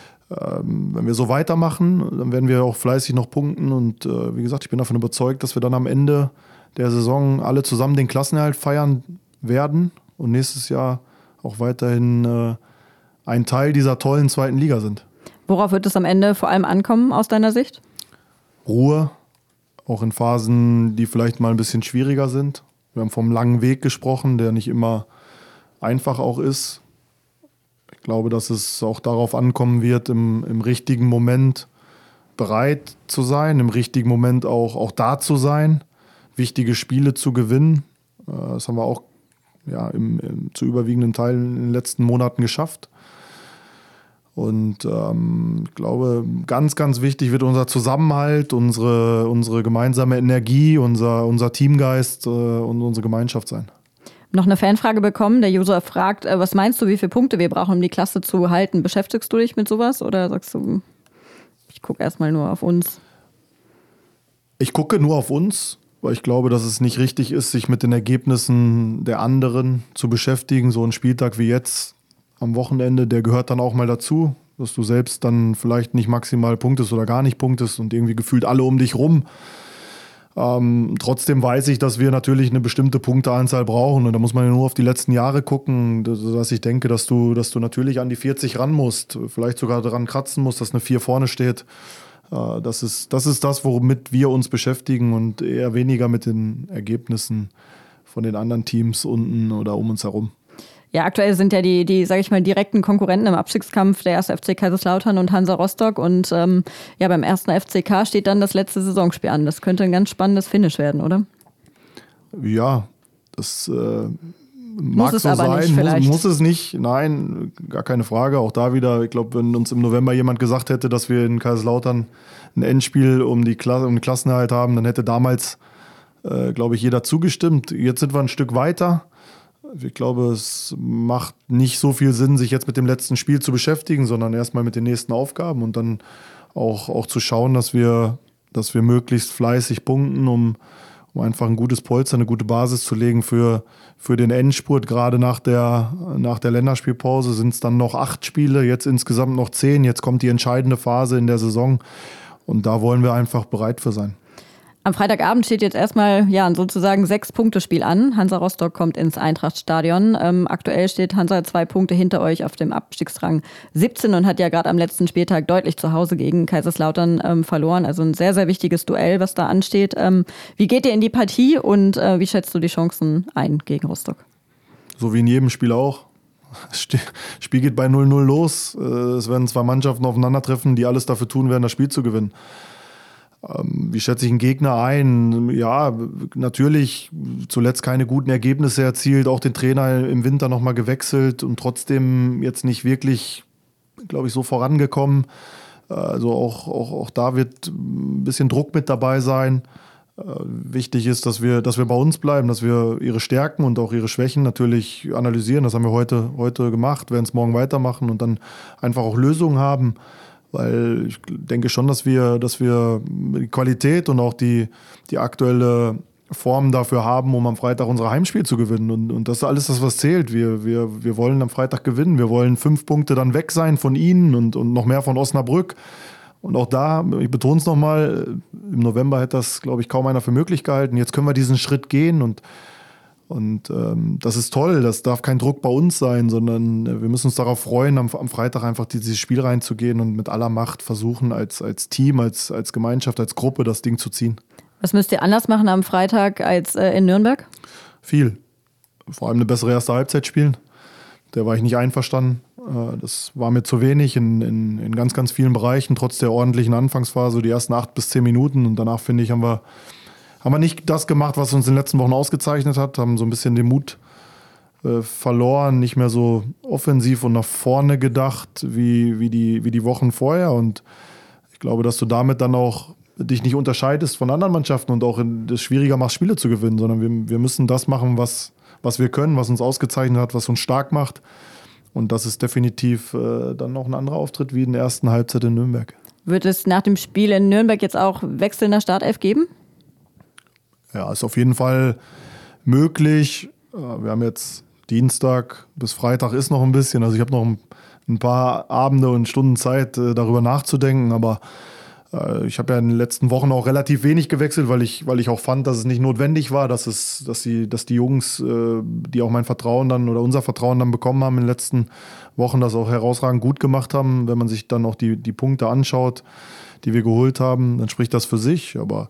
ähm, wenn wir so weitermachen, dann werden wir auch fleißig noch punkten. Und äh, wie gesagt, ich bin davon überzeugt, dass wir dann am Ende der Saison alle zusammen den Klassenerhalt feiern werden und nächstes Jahr auch weiterhin äh, ein Teil dieser tollen zweiten Liga sind. Worauf wird es am Ende vor allem ankommen aus deiner Sicht? Ruhe, auch in Phasen, die vielleicht mal ein bisschen schwieriger sind. Wir haben vom langen Weg gesprochen, der nicht immer einfach auch ist. Ich glaube, dass es auch darauf ankommen wird, im, im richtigen Moment bereit zu sein, im richtigen Moment auch, auch da zu sein, wichtige Spiele zu gewinnen. Das haben wir auch ja, im, im, zu überwiegenden Teilen in den letzten Monaten geschafft. Und ähm, ich glaube, ganz, ganz wichtig wird unser Zusammenhalt, unsere, unsere gemeinsame Energie, unser, unser Teamgeist äh, und unsere Gemeinschaft sein. Noch eine Fanfrage bekommen. Der User fragt, äh, was meinst du, wie viele Punkte wir brauchen, um die Klasse zu halten? Beschäftigst du dich mit sowas oder sagst du, ich gucke erstmal nur auf uns? Ich gucke nur auf uns, weil ich glaube, dass es nicht richtig ist, sich mit den Ergebnissen der anderen zu beschäftigen. So ein Spieltag wie jetzt am Wochenende, der gehört dann auch mal dazu, dass du selbst dann vielleicht nicht maximal punktest oder gar nicht punktest und irgendwie gefühlt alle um dich rum. Ähm, trotzdem weiß ich, dass wir natürlich eine bestimmte Punkteanzahl brauchen und da muss man ja nur auf die letzten Jahre gucken, dass ich denke, dass du, dass du natürlich an die vierzig ran musst, vielleicht sogar daran kratzen musst, dass eine vier vorne steht. Äh, das ist, das ist das, womit wir uns beschäftigen und eher weniger mit den Ergebnissen von den anderen Teams unten oder um uns herum. Ja, aktuell sind ja die, die, sage ich mal, direkten Konkurrenten im Abstiegskampf der erste F C Kaiserslautern und Hansa Rostock. Und ähm, ja, beim ersten F C K steht dann das letzte Saisonspiel an. Das könnte ein ganz spannendes Finish werden, oder? Ja, das äh, mag muss es so aber sein. Nicht vielleicht. Muss, muss es nicht. Nein, gar keine Frage. Auch da wieder, ich glaube, wenn uns im November jemand gesagt hätte, dass wir in Kaiserslautern ein Endspiel um, die Klasse, um den Klassenerhalt haben, dann hätte damals äh, glaube ich, jeder zugestimmt. Jetzt sind wir ein Stück weiter. Ich glaube, es macht nicht so viel Sinn, sich jetzt mit dem letzten Spiel zu beschäftigen, sondern erstmal mit den nächsten Aufgaben und dann auch, auch zu schauen, dass wir, dass wir möglichst fleißig punkten, um, um einfach ein gutes Polster, eine gute Basis zu legen für, für den Endspurt. Gerade nach der, nach der Länderspielpause sind es dann noch acht Spiele, jetzt insgesamt noch zehn. Jetzt kommt die entscheidende Phase in der Saison und da wollen wir einfach bereit für sein. Am Freitagabend steht jetzt erstmal ja, ein sozusagen Sechs-Punkte-Spiel an. Hansa Rostock kommt ins Eintrachtstadion. Ähm, aktuell steht Hansa zwei Punkte hinter euch auf dem Abstiegsrang siebzehn und hat ja gerade am letzten Spieltag deutlich zu Hause gegen Kaiserslautern ähm, verloren. Also ein sehr, sehr wichtiges Duell, was da ansteht. Ähm, wie geht ihr in die Partie und äh, wie schätzt du die Chancen ein gegen Rostock? So wie in jedem Spiel auch. Das Spiel geht bei null null los. Es werden zwei Mannschaften aufeinandertreffen, die alles dafür tun werden, das Spiel zu gewinnen. Wie schätze ich einen Gegner ein? Ja, natürlich zuletzt keine guten Ergebnisse erzielt, auch den Trainer im Winter nochmal gewechselt und trotzdem jetzt nicht wirklich, glaube ich, so vorangekommen. Also auch, auch, auch da wird ein bisschen Druck mit dabei sein. Wichtig ist, dass wir, dass wir bei uns bleiben, dass wir ihre Stärken und auch ihre Schwächen natürlich analysieren. Das haben wir heute, heute gemacht, werden es morgen weitermachen und dann einfach auch Lösungen haben. Weil ich denke schon, dass wir, dass wir die Qualität und auch die, die aktuelle Form dafür haben, um am Freitag unser Heimspiel zu gewinnen. Und, und das ist alles das, was zählt. Wir, wir, wir wollen am Freitag gewinnen. Wir wollen fünf Punkte dann weg sein von ihnen und, und noch mehr von Osnabrück. Und auch da, ich betone es nochmal, im November hätte das, glaube ich, kaum einer für möglich gehalten. Jetzt können wir diesen Schritt gehen und Und ähm, das ist toll, das darf kein Druck bei uns sein, sondern wir müssen uns darauf freuen, am, am Freitag einfach dieses Spiel reinzugehen und mit aller Macht versuchen, als, als Team, als, als Gemeinschaft, als Gruppe das Ding zu ziehen. Was müsst ihr anders machen am Freitag als äh, in Nürnberg? Viel. Vor allem eine bessere erste Halbzeit spielen. Der war ich nicht einverstanden. Äh, das war mir zu wenig in, in, in ganz, ganz vielen Bereichen, trotz der ordentlichen Anfangsphase, die ersten acht bis zehn Minuten. Und danach, finde ich, haben wir Haben wir nicht das gemacht, was uns in den letzten Wochen ausgezeichnet hat, haben so ein bisschen den Mut äh, verloren, nicht mehr so offensiv und nach vorne gedacht wie, wie, die, wie die Wochen vorher. Und ich glaube, dass du damit dann auch dich nicht unterscheidest von anderen Mannschaften und auch es schwieriger machst, Spiele zu gewinnen, sondern wir, wir müssen das machen, was, was wir können, was uns ausgezeichnet hat, was uns stark macht. Und das ist definitiv äh, dann noch ein anderer Auftritt wie in der ersten Halbzeit in Nürnberg. Wird es nach dem Spiel in Nürnberg jetzt auch Wechsel in der Startelf geben? Ja, ist auf jeden Fall möglich. Wir haben jetzt Dienstag bis Freitag ist noch ein bisschen. Also ich habe noch ein paar Abende und Stunden Zeit, darüber nachzudenken. Aber ich habe ja in den letzten Wochen auch relativ wenig gewechselt, weil ich, weil ich auch fand, dass es nicht notwendig war, dass, es, dass, die, dass die Jungs, die auch mein Vertrauen dann oder unser Vertrauen dann bekommen haben in den letzten Wochen, das auch herausragend gut gemacht haben. Wenn man sich dann auch die, die Punkte anschaut, die wir geholt haben, dann spricht das für sich. Aber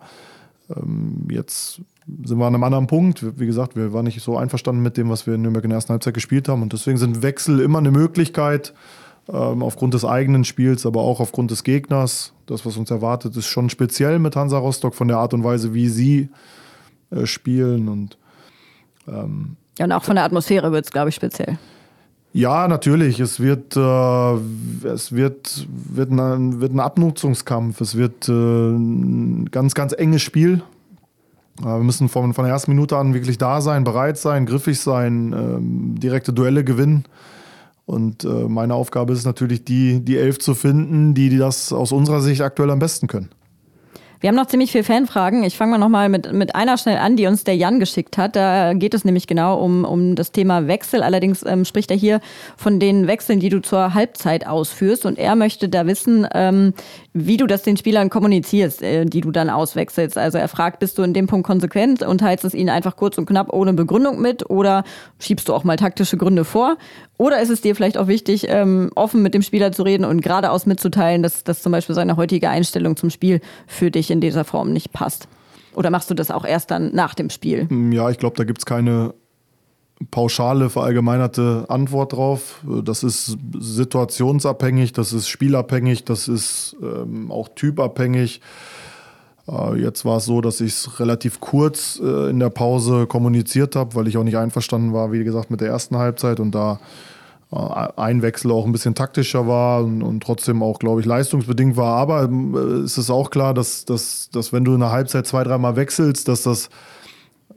jetzt sind wir an einem anderen Punkt. Wie gesagt, wir waren nicht so einverstanden mit dem, was wir in Nürnberg in der ersten Halbzeit gespielt haben. Und deswegen sind Wechsel immer eine Möglichkeit, ähm, aufgrund des eigenen Spiels, aber auch aufgrund des Gegners. Das, was uns erwartet, ist schon speziell mit Hansa Rostock von der Art und Weise, wie sie äh, spielen. Und, ähm, ja, und auch von der Atmosphäre wird es, glaube ich, speziell. Ja, natürlich. Es wird, äh, es wird, wird, ein, wird ein Abnutzungskampf. Es wird äh, ein ganz, ganz enges Spiel. Äh, wir müssen von, von der ersten Minute an wirklich da sein, bereit sein, griffig sein, äh, direkte Duelle gewinnen. Und äh, meine Aufgabe ist natürlich, die, die Elf zu finden, die, die das aus unserer Sicht aktuell am besten können. Wir haben noch ziemlich viele Fanfragen. Ich fange mal nochmal mit, mit einer schnell an, die uns der Jan geschickt hat. Da geht es nämlich genau um, um das Thema Wechsel. Allerdings ähm, spricht er hier von den Wechseln, die du zur Halbzeit ausführst. Und er möchte da wissen, ähm, wie du das den Spielern kommunizierst, äh, die du dann auswechselst. Also er fragt, bist du in dem Punkt konsequent und teilst es ihnen einfach kurz und knapp ohne Begründung mit? Oder schiebst du auch mal taktische Gründe vor? Oder ist es dir vielleicht auch wichtig, ähm, offen mit dem Spieler zu reden und geradeaus mitzuteilen, dass, dass zum Beispiel seine heutige Einstellung zum Spiel für dich in dieser Form nicht passt? Oder machst du das auch erst dann nach dem Spiel? Ja, ich glaube, da gibt es keine pauschale, verallgemeinerte Antwort drauf. Das ist situationsabhängig, das ist spielabhängig, das ist ähm, auch typabhängig. Äh, jetzt war es so, dass ich es relativ kurz äh, in der Pause kommuniziert habe, weil ich auch nicht einverstanden war, wie gesagt, mit der ersten Halbzeit und da äh, ein Wechsel auch ein bisschen taktischer war und, und trotzdem auch, glaube ich, leistungsbedingt war. Aber äh, es ist auch klar, dass, dass, dass wenn du in der Halbzeit zwei, dreimal wechselst, dass das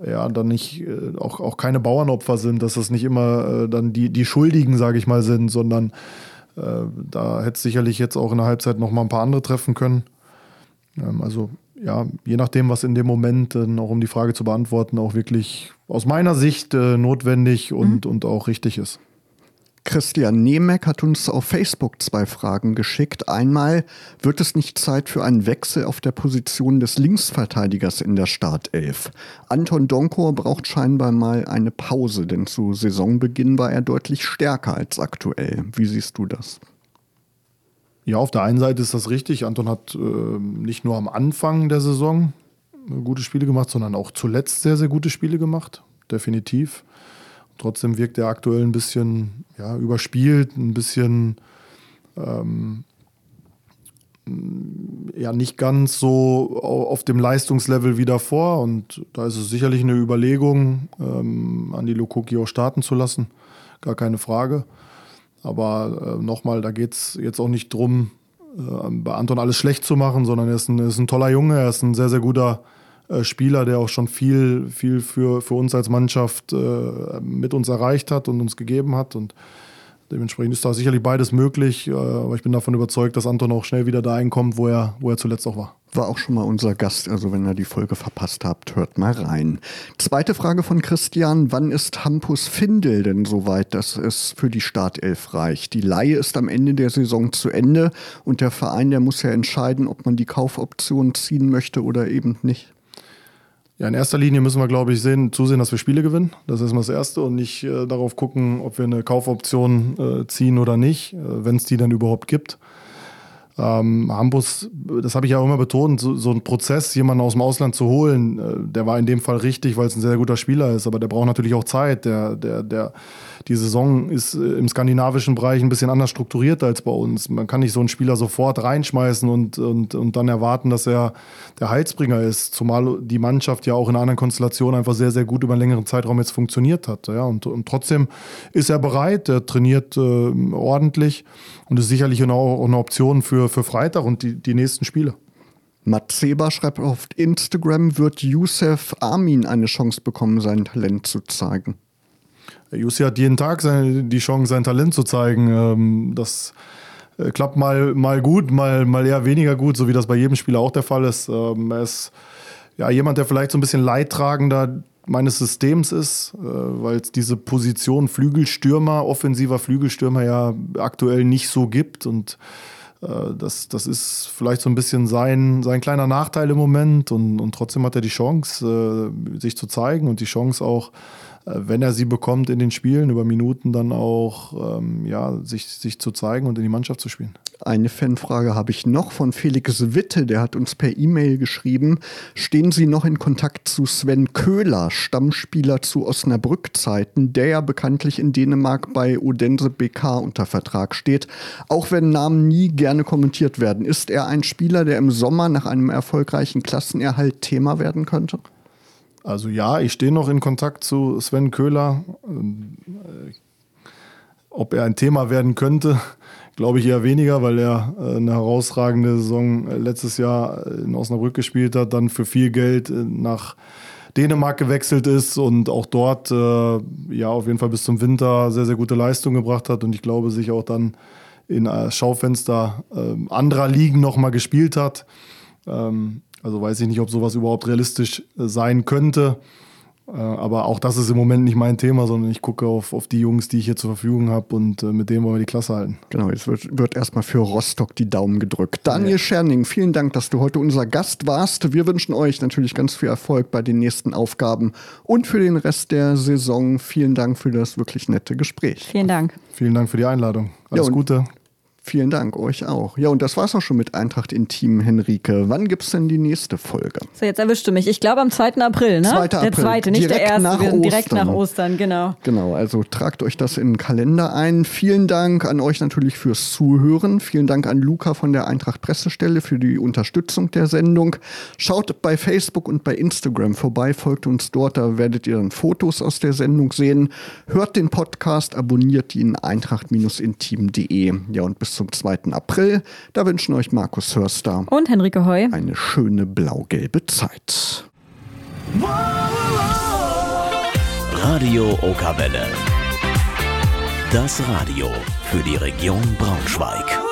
ja, dann nicht äh, auch, auch keine Bauernopfer sind, dass das nicht immer äh, dann die, die Schuldigen, sage ich mal, sind, sondern äh, da hätte es sicherlich jetzt auch in der Halbzeit noch mal ein paar andere treffen können. Ähm, also ja, je nachdem, was in dem Moment, äh, auch um die Frage zu beantworten, auch wirklich aus meiner Sicht äh, notwendig und, mhm. und auch richtig ist. Christian Nemec hat uns auf Facebook zwei Fragen geschickt. Einmal, wird es nicht Zeit für einen Wechsel auf der Position des Linksverteidigers in der Startelf? Anton Donkor braucht scheinbar mal eine Pause, denn zu Saisonbeginn war er deutlich stärker als aktuell. Wie siehst du das? Ja, auf der einen Seite ist das richtig. Anton hat äh, nicht nur am Anfang der Saison gute Spiele gemacht, sondern auch zuletzt sehr, sehr gute Spiele gemacht. Definitiv. Trotzdem wirkt er aktuell ein bisschen ja, überspielt, ein bisschen ähm, ja, nicht ganz so auf dem Leistungslevel wie davor. Und da ist es sicherlich eine Überlegung, ähm, Andi Lukoki auch starten zu lassen. Gar keine Frage. Aber äh, nochmal, da geht es jetzt auch nicht drum, äh, bei Anton alles schlecht zu machen, sondern er ist ein, er ist ein toller Junge, er ist ein sehr, sehr guter äh, Spieler, der auch schon viel, viel für, für uns als Mannschaft äh, mit uns erreicht hat und uns gegeben hat. Und dementsprechend ist da sicherlich beides möglich, äh, aber ich bin davon überzeugt, dass Anton auch schnell wieder dahin kommt, wo er, wo er zuletzt auch war. War auch schon mal unser Gast, also wenn ihr die Folge verpasst habt, hört mal rein. Zweite Frage von Christian, wann ist Hampus Findel denn soweit, dass es für die Startelf reicht? Die Leihe ist am Ende der Saison zu Ende und der Verein, der muss ja entscheiden, ob man die Kaufoption ziehen möchte oder eben nicht. Ja, in erster Linie müssen wir, glaube ich, sehen, zusehen, dass wir Spiele gewinnen. Das ist erstmal das Erste und nicht äh, darauf gucken, ob wir eine Kaufoption äh, ziehen oder nicht, äh, wenn es die dann überhaupt gibt. Ähm, Hampus, das habe ich ja auch immer betont, so, so ein Prozess, jemanden aus dem Ausland zu holen, äh, der war in dem Fall richtig, weil es ein sehr guter Spieler ist, aber der braucht natürlich auch Zeit. Der, der, der, die Saison ist äh, im skandinavischen Bereich ein bisschen anders strukturiert als bei uns. Man kann nicht so einen Spieler sofort reinschmeißen und, und, und dann erwarten, dass er der Heilsbringer ist, zumal die Mannschaft ja auch in einer anderen Konstellation einfach sehr, sehr gut über einen längeren Zeitraum jetzt funktioniert hat. Ja? Und, und trotzdem ist er bereit, er trainiert äh, ordentlich und ist sicherlich auch eine Option für für Freitag und die, die nächsten Spiele. Matt Seber schreibt auf Instagram, wird Youssef Amin eine Chance bekommen, sein Talent zu zeigen? Youssef hat jeden Tag seine, die Chance, sein Talent zu zeigen. Das äh, klappt mal, mal gut, mal, mal eher weniger gut, so wie das bei jedem Spieler auch der Fall ist. Ähm, er ist ja jemand, der vielleicht so ein bisschen leidtragender meines Systems ist, äh, weil es diese Position Flügelstürmer, offensiver Flügelstürmer ja aktuell nicht so gibt und Das, das ist vielleicht so ein bisschen sein, sein kleiner Nachteil im Moment und, und trotzdem hat er die Chance, äh, sich zu zeigen und die Chance auch, äh, wenn er sie bekommt in den Spielen, über Minuten dann auch ähm, ja, sich, sich zu zeigen und in die Mannschaft zu spielen. Eine Fanfrage habe ich noch von Felix Witte, der hat uns per E-Mail geschrieben, stehen Sie noch in Kontakt zu Sven Köhler, Stammspieler zu Osnabrück-Zeiten, der ja bekanntlich in Dänemark bei Odense B K unter Vertrag steht, auch wenn Namen nie gerne kommentiert werden. Ist er ein Spieler, der im Sommer nach einem erfolgreichen Klassenerhalt Thema werden könnte? Also ja, ich stehe noch in Kontakt zu Sven Köhler. Ob er ein Thema werden könnte, glaube ich eher weniger, weil er eine herausragende Saison letztes Jahr in Osnabrück gespielt hat, dann für viel Geld nach Dänemark gewechselt ist und auch dort äh, ja auf jeden Fall bis zum Winter sehr, sehr gute Leistung gebracht hat und ich glaube, sich auch dann in äh, Schaufenster äh, anderer Ligen nochmal gespielt hat. Ähm, also weiß ich nicht, ob sowas überhaupt realistisch äh, sein könnte. Äh, aber auch das ist im Moment nicht mein Thema, sondern ich gucke auf, auf die Jungs, die ich hier zur Verfügung habe und äh, mit denen wollen wir die Klasse halten. Genau, jetzt wird, wird erstmal für Rostock die Daumen gedrückt. Daniel ja. Scherning, vielen Dank, dass du heute unser Gast warst. Wir wünschen euch natürlich ganz viel Erfolg bei den nächsten Aufgaben und für den Rest der Saison. Vielen Dank für das wirklich nette Gespräch. Vielen Dank. Vielen Dank für die Einladung. Alles ja, Gute. Vielen Dank, euch auch. Ja, und das war's auch schon mit Eintracht Intim, Henrike. Wann gibt's denn die nächste Folge? So, jetzt erwischt du mich. Ich glaube am zweiten April, ne? zweiten April. Der zweite, nicht direkt der erste. Nach Wir sind direkt Ostern. nach Ostern, genau. Genau, also tragt euch das in den Kalender ein. Vielen Dank an euch natürlich fürs Zuhören. Vielen Dank an Luca von der Eintracht Pressestelle für die Unterstützung der Sendung. Schaut bei Facebook und bei Instagram vorbei, folgt uns dort, da werdet ihr dann Fotos aus der Sendung sehen. Hört den Podcast, abonniert ihn eintracht intim punkt de. Ja, und bis zum zweiten April. Da wünschen euch Markus Hörster und Henrike Heu eine schöne blau-gelbe Zeit. Wow, wow, wow. Radio Okawelle. Das Radio für die Region Braunschweig.